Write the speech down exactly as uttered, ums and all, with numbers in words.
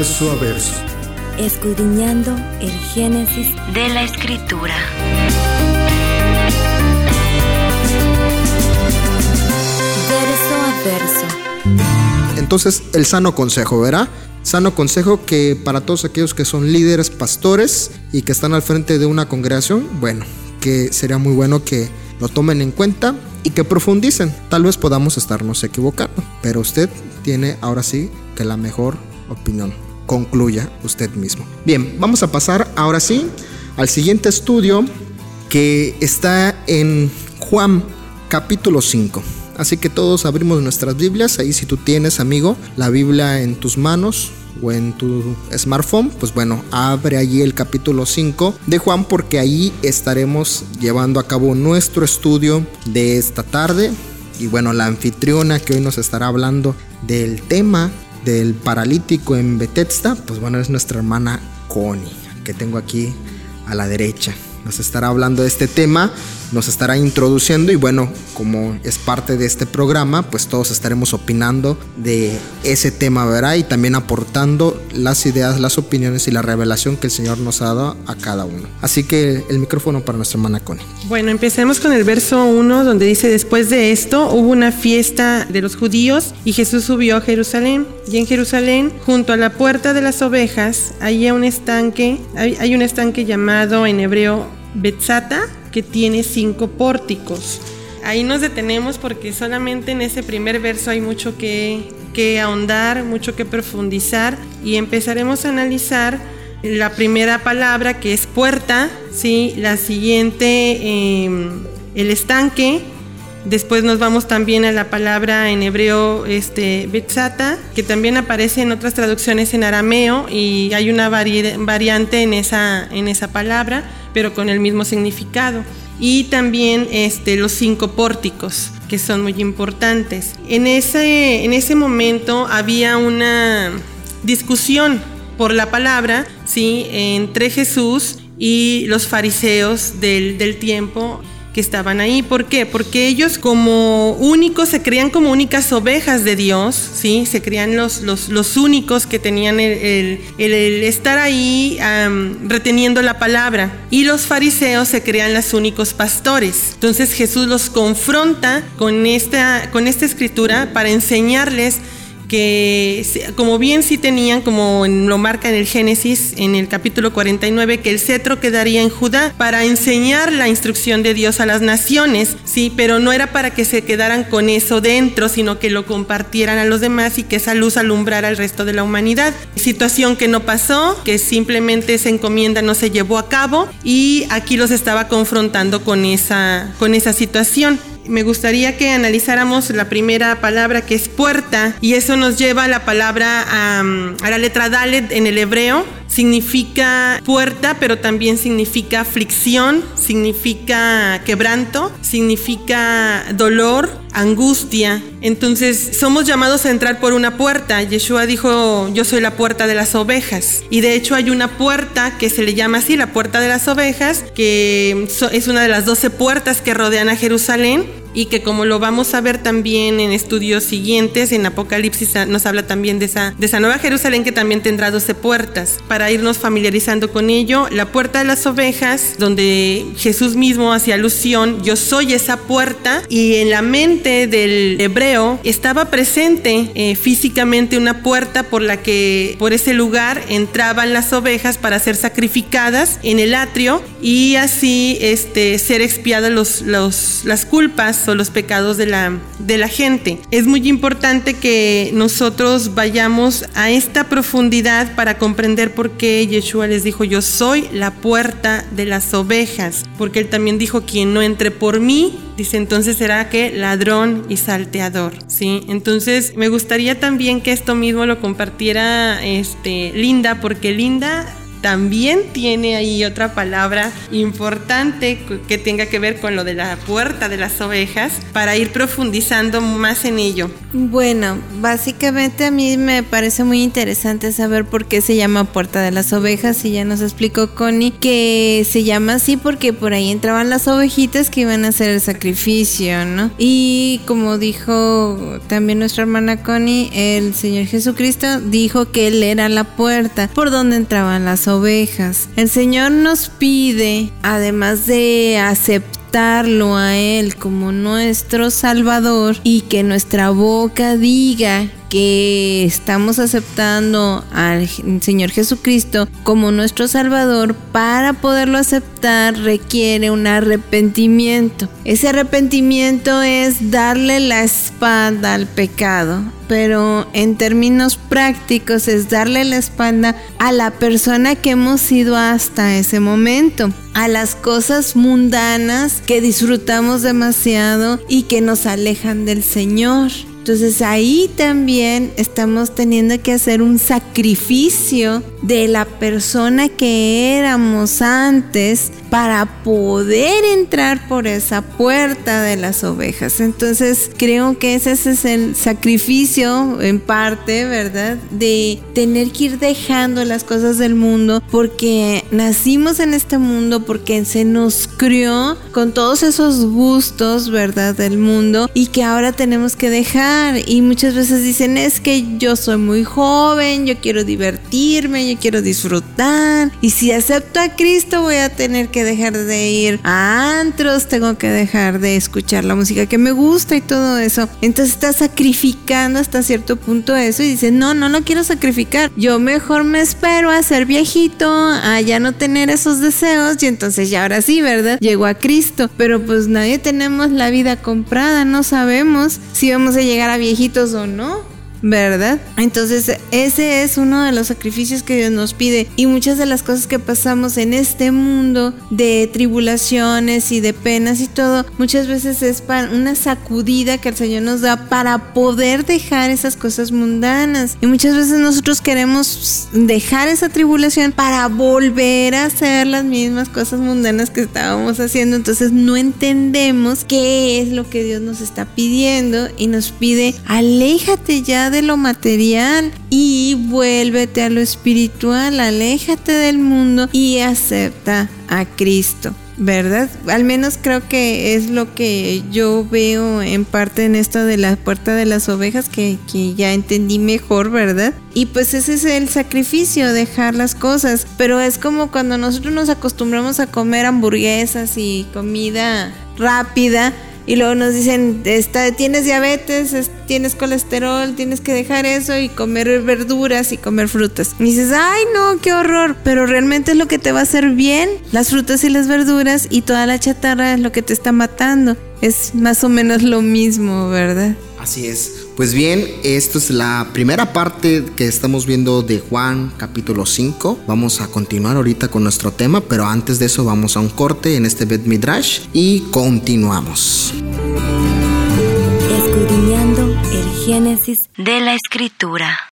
verso a verso, escudriñando el génesis de la Escritura. Verso a verso. Entonces, el sano consejo, ¿verdad? Sano consejo que para todos aquellos que son líderes, pastores y que están al frente de una congregación, bueno, que sería muy bueno que lo tomen en cuenta y que profundicen. Tal vez podamos estarnos equivocando, pero usted tiene ahora sí que la mejor opinión. Concluya usted mismo. Bien, vamos a pasar ahora sí al siguiente estudio, que está en Juan capítulo cinco. Así que todos abrimos nuestras Biblias. Ahí, si tú tienes, amigo, la Biblia en tus manos o en tu smartphone, pues bueno, abre allí el capítulo cinco de Juan, porque ahí estaremos llevando a cabo nuestro estudio de esta tarde. Y bueno, la anfitriona que hoy nos estará hablando del tema del paralítico en Bethesda, pues bueno, es nuestra hermana Connie, que tengo aquí a la derecha. Nos estará hablando de este tema, nos estará introduciendo y bueno, como es parte de este programa, pues todos estaremos opinando de ese tema, ¿verdad? Y también aportando las ideas, las opiniones y la revelación que el Señor nos ha dado a cada uno. Así que el micrófono para nuestra hermana Connie. Bueno, empecemos con el verso uno, donde dice: después de esto hubo una fiesta de los judíos y Jesús subió a Jerusalén. Y en Jerusalén, junto a la puerta de las ovejas, había un estanque, hay, hay un estanque llamado en hebreo Betzata, que tiene cinco pórticos. Ahí nos detenemos porque solamente en ese primer verso hay mucho que, que ahondar, mucho que profundizar, y empezaremos a analizar la primera palabra, que es puerta, ¿sí? La siguiente, eh, el estanque. Después nos vamos también a la palabra en hebreo este, Betzata, que también aparece en otras traducciones en arameo, y hay una vari- variante en esa, en esa palabra, pero con el mismo significado. Y también este, los cinco pórticos, que son muy importantes. En ese, en ese momento había una discusión por la palabra, ¿sí?, entre Jesús y los fariseos del, del tiempo que estaban ahí. ¿Por qué? Porque ellos, como únicos, se creían como únicas ovejas de Dios, ¿sí? Se creían los, los, los únicos que tenían el, el, el, el estar ahí um, reteniendo la palabra. Y los fariseos se creían los únicos pastores. Entonces Jesús los confronta con esta, con esta escritura para enseñarles que, como bien sí tenían, como lo marca en el Génesis, en el capítulo cuarenta y nueve, que el cetro quedaría en Judá para enseñar la instrucción de Dios a las naciones, sí, pero no era para que se quedaran con eso dentro, sino que lo compartieran a los demás y que esa luz alumbrara al resto de la humanidad. Situación que no pasó, que simplemente esa encomienda no se llevó a cabo, y aquí los estaba confrontando con esa, con esa situación. Me gustaría que analizáramos la primera palabra, que es puerta, y eso nos lleva a la palabra, um, a la letra Dalet en el hebreo. Significa puerta, pero también significa aflicción, significa quebranto, significa dolor, angustia. Entonces somos llamados a entrar por una puerta. Yeshua dijo: yo soy la puerta de las ovejas. Y de hecho hay una puerta que se le llama así, la puerta de las ovejas, que es una de las doce puertas que rodean a Jerusalén, y que, como lo vamos a ver también en estudios siguientes, en Apocalipsis nos habla también de esa, de esa nueva Jerusalén, que también tendrá doce puertas. Para irnos familiarizando con ello, la puerta de las ovejas, donde Jesús mismo hacía alusión: yo soy esa puerta, y en la mente del hebreo estaba presente eh, físicamente una puerta por la que, por ese lugar, entraban las ovejas para ser sacrificadas en el atrio, y así este, ser expiadas los, los, las culpas o los pecados de la, de la gente. Es muy importante que nosotros vayamos a esta profundidad para comprender por qué Yeshua les dijo: yo soy la puerta de las ovejas, porque él también dijo: quien no entre por mí, dice, entonces será que ladrón y salteador, ¿sí? Entonces me gustaría también que esto mismo lo compartiera este, Linda, porque Linda también tiene ahí otra palabra importante que tenga que ver con lo de la puerta de las ovejas, para ir profundizando más en ello. Bueno, básicamente a mí me parece muy interesante saber por qué se llama puerta de las ovejas, y ya nos explicó Connie que se llama así porque por ahí entraban las ovejitas que iban a hacer el sacrificio, ¿no? Y como dijo también nuestra hermana Connie, el Señor Jesucristo dijo que Él era la puerta por donde entraban las ovejas. El Señor nos pide, además de aceptarlo a Él como nuestro Salvador, y que nuestra boca diga que estamos aceptando al Señor Jesucristo como nuestro Salvador, para poderlo aceptar requiere un arrepentimiento. Ese arrepentimiento es darle la espalda al pecado, pero en términos prácticos es darle la espalda a la persona que hemos sido hasta ese momento, a las cosas mundanas que disfrutamos demasiado y que nos alejan del Señor. Entonces ahí también estamos teniendo que hacer un sacrificio de la persona que éramos antes para poder entrar por esa puerta de las ovejas. Entonces creo que ese es el sacrificio en parte, ¿verdad? De tener que ir dejando las cosas del mundo, porque nacimos en este mundo, porque se nos crió con todos esos gustos, ¿verdad? Del mundo, y que ahora tenemos que dejar. Y muchas veces dicen, es que yo soy muy joven, yo quiero divertirme, yo quiero disfrutar, y si acepto a Cristo voy a tener que dejar de ir a antros, tengo que dejar de escuchar la música que me gusta y todo eso. Entonces estás sacrificando hasta cierto punto eso, y dices, no, no lo quiero sacrificar, yo mejor me espero a ser viejito, a ya no tener esos deseos, y entonces ya ahora sí, ¿verdad? Llego a Cristo. Pero pues nadie tenemos la vida comprada, no sabemos si vamos a llegar a viejitos o no, ¿verdad? Entonces ese es uno de los sacrificios que Dios nos pide, y muchas de las cosas que pasamos en este mundo de tribulaciones y de penas y todo, muchas veces es para una sacudida que el Señor nos da para poder dejar esas cosas mundanas, y muchas veces nosotros queremos dejar esa tribulación para volver a hacer las mismas cosas mundanas que estábamos haciendo. Entonces no entendemos qué es lo que Dios nos está pidiendo, y nos pide, aléjate ya de lo material y vuélvete a lo espiritual, aléjate del mundo y acepta a Cristo, ¿verdad? Al menos creo que es lo que yo veo en parte en esto de la puerta de las ovejas, que, que ya entendí mejor, ¿verdad? Y pues ese es el sacrificio, dejar las cosas. Pero es como cuando nosotros nos acostumbramos a comer hamburguesas y comida rápida, y luego nos dicen, está, tienes diabetes, es, tienes colesterol, tienes que dejar eso y comer verduras y comer frutas. Y dices, ay no, qué horror. Pero realmente es lo que te va a hacer bien, las frutas y las verduras, y toda la chatarra es lo que te está matando. Es más o menos lo mismo, ¿verdad? Así es. Pues bien, esto es la primera parte que estamos viendo de Juan capítulo cinco. Vamos a continuar ahorita con nuestro tema, pero antes de eso vamos a un corte en este Bet Midrash y continuamos. Escudriñando el Génesis de la Escritura.